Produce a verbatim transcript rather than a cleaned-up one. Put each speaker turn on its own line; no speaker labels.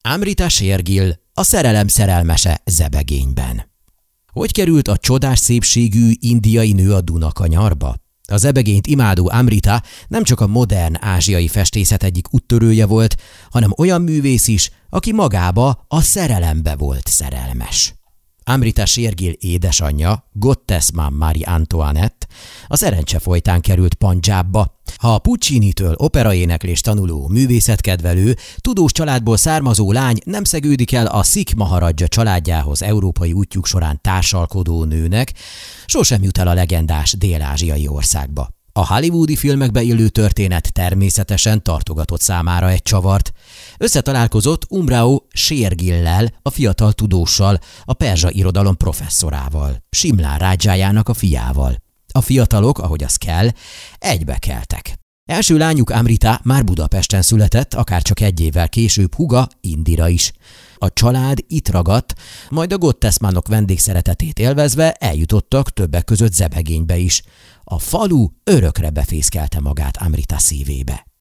Amrita Shergill, a szerelem szerelmese zebegényben. Hogy került a csodás szépségű indiai nő a Dunakanyarba? A zebegényt imádó Amrita nem csak a modern ázsiai festészet egyik úttörője volt, hanem olyan művész is, aki magába a szerelembe volt szerelmes. Amrita Shergill édesanyja, Gottesman Marie Antoinette, a szerencse folytán került Pandzsábba. Ha a Puccinitől operaéneklést tanuló, művészetkedvelő, tudós családból származó lány nem szegődik el a Sikh Maharadja családjához európai útjuk során társalkodó nőnek, sosem jut el a legendás dél-ázsiai országba. A hollywoodi filmekbe illő történet természetesen tartogatott számára egy csavart. Összetalálkozott Umrao Shergill-lel, a fiatal tudóssal, a perzsa irodalom professzorával, Simlán Rádzsájának a fiával. A fiatalok, ahogy az kell, egybekeltek. Első lányuk Amrita már Budapesten született, akárcsak egy évvel később húga Indira is. A család itt ragadt, majd a Gottesmanok vendégszeretetét élvezve eljutottak többek között Zebegénybe is. A falu örökre befészkelte magát Amrita szívébe.